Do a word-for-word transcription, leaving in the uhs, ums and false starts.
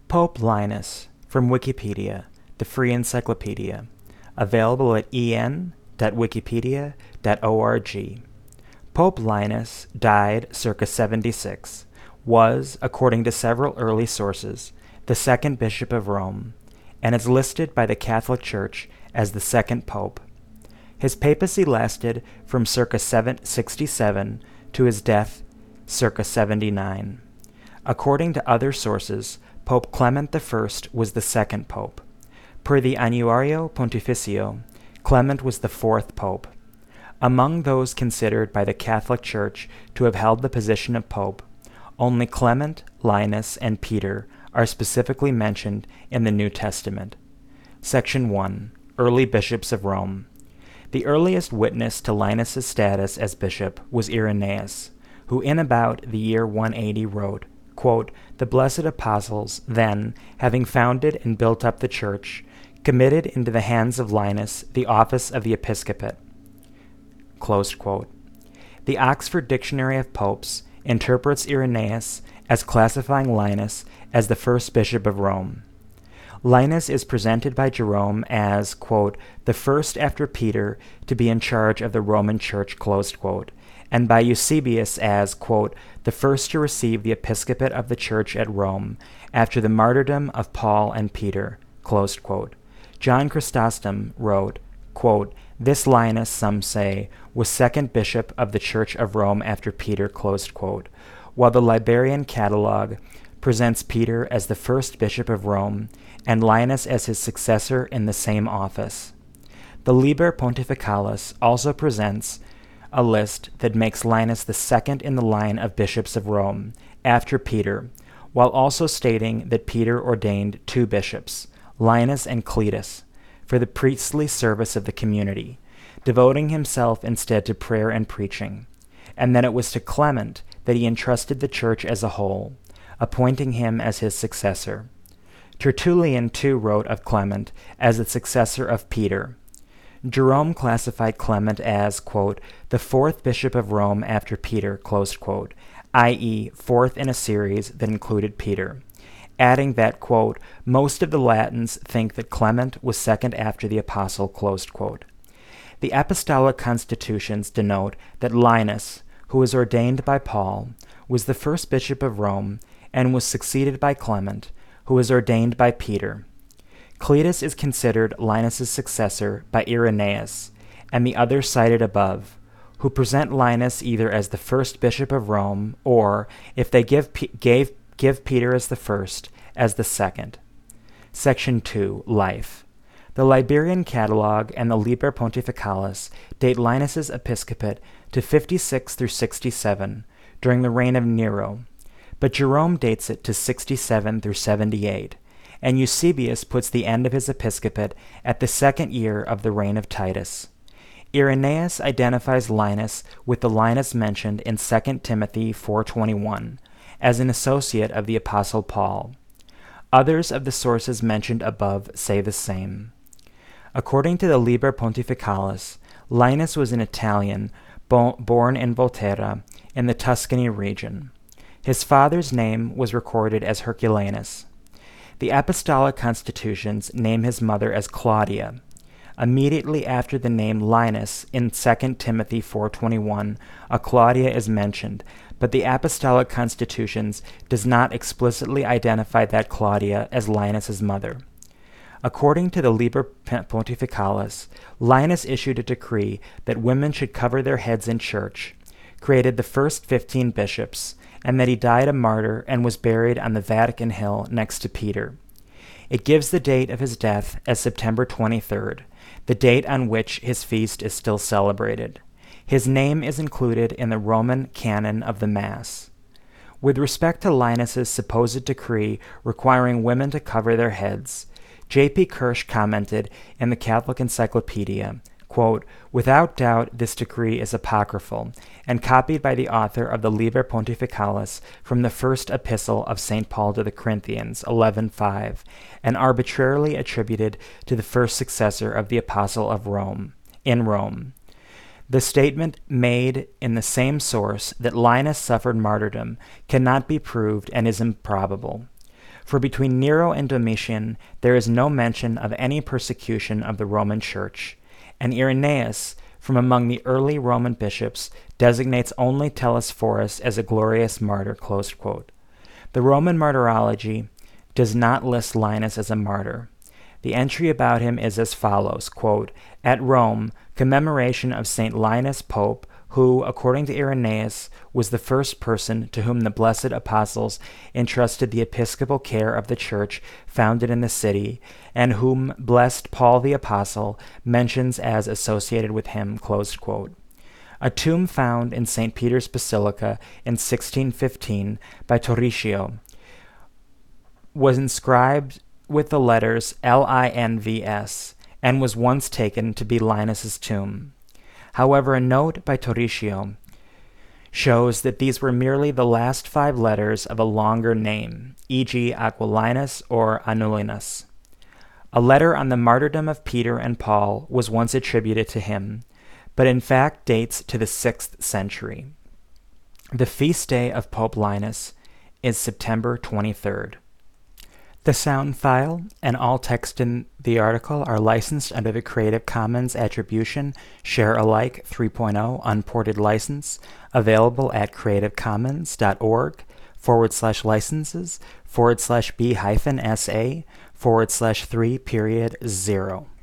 Pope Linus, from Wikipedia, the free encyclopedia, available at e n dot wikipedia dot org. Pope Linus died circa seventy-six, was, according to several early sources, the second bishop of Rome, and is listed by the Catholic Church as the second pope. His papacy lasted from circa seven sixty-seven to his death circa seventy-nine. According to other sources, Pope Clement the First was the second pope. Per the Annuario Pontificio, Clement was the fourth pope. Among those considered by the Catholic Church to have held the position of pope, only Clement, Linus, and Peter are specifically mentioned in the New Testament. Section one. Early Bishops of Rome. The earliest witness to Linus's status as bishop was Irenaeus, who in about the year one eighty wrote, quote, "The blessed apostles, then, having founded and built up the church, committed into the hands of Linus the office of the episcopate." Closed quote. The Oxford Dictionary of Popes interprets Irenaeus as classifying Linus as the first bishop of Rome. Linus is presented by Jerome as, quote, "the first after Peter to be in charge of the Roman Church," closed quote, and by Eusebius as, quote, "the first to receive the episcopate of the Church at Rome, after the martyrdom of Paul and Peter," closed quote. John Chrysostom wrote, quote, "This Linus, some say, was second bishop of the Church of Rome after Peter," closed quote, while the Liberian Catalogue presents Peter as the first bishop of Rome and Linus as his successor in the same office. The Liber Pontificalis also presents a list that makes Linus the second in the line of bishops of Rome, after Peter, while also stating that Peter ordained two bishops, Linus and Cletus, for the priestly service of the community, devoting himself instead to prayer and preaching, and that it was to Clement that he entrusted the church as a whole, appointing him as his successor. Tertullian too wrote of Clement as the successor of Peter. Jerome classified Clement as, quote, "the fourth bishop of Rome after Peter," closed quote, that is, fourth in a series that included Peter, adding that, quote, "most of the Latins think that Clement was second after the apostle," closed quote. The apostolic constitutions denote that Linus, who was ordained by Paul, was the first bishop of Rome and was succeeded by Clement, who was ordained by Peter. Cletus is considered Linus's successor by Irenaeus and the others cited above, who present Linus either as the first bishop of Rome or, if they give, gave, give Peter as the first, as the second. Section two. Life. The Liberian Catalogue and the Liber Pontificalis date Linus's episcopate to fifty-six through sixty-seven, during the reign of Nero, but Jerome dates it to sixty-seven through seventy-eight, and Eusebius puts the end of his episcopate at the second year of the reign of Titus. Irenaeus identifies Linus with the Linus mentioned in Second Timothy four twenty-one as an associate of the Apostle Paul. Others of the sources mentioned above say the same. According to the Liber Pontificalis, Linus was an Italian bo- born in Volterra in the Tuscany region. His father's name was recorded as Herculanus. The apostolic constitutions name his mother as Claudia. Immediately after the name Linus in Second Timothy four twenty-one, a Claudia is mentioned, but the apostolic constitutions does not explicitly identify that Claudia as Linus's mother. According to the Liber Pontificalis, Linus issued a decree that women should cover their heads in church, created the first fifteen bishops, and that he died a martyr and was buried on the Vatican Hill next to Peter. It gives the date of his death as September twenty-third, the date on which his feast is still celebrated. His name is included in the Roman canon of the Mass. With respect to Linus's supposed decree requiring women to cover their heads, J P Kirsch commented in the Catholic Encyclopedia, quote, "Without doubt this decree is apocryphal, and copied by the author of the Liber Pontificalis from the first epistle of Saint Paul to the Corinthians, eleven five, and arbitrarily attributed to the first successor of the Apostle of Rome, in Rome. The statement made in the same source that Linus suffered martyrdom cannot be proved and is improbable. For between Nero and Domitian there is no mention of any persecution of the Roman Church, and Irenaeus, from among the early Roman bishops, designates only Telesphorus as a glorious martyr." Closed quote. The Roman Martyrology does not list Linus as a martyr. The entry about him is as follows, quote, "At Rome, commemoration of Saint Linus Pope, who, according to Irenaeus, was the first person to whom the blessed apostles entrusted the episcopal care of the church founded in the city, and whom blessed Paul the Apostle mentions as associated with him." Closed quote. A tomb found in Saint Peter's Basilica in sixteen fifteen by Torricio was inscribed with the letters L I N V S and was once taken to be Linus's tomb. However, a note by Torricio shows that these were merely the last five letters of a longer name, for example Aquilinus or Anulinus. A letter on the martyrdom of Peter and Paul was once attributed to him, but in fact dates to the sixth century. The feast day of Pope Linus is September twenty-third. The sound file and all text in the article are licensed under the Creative Commons Attribution Share Alike three point oh Unported License, available at creativecommons.org forward slash licenses forward slash B hyphen SA forward slash three period zero.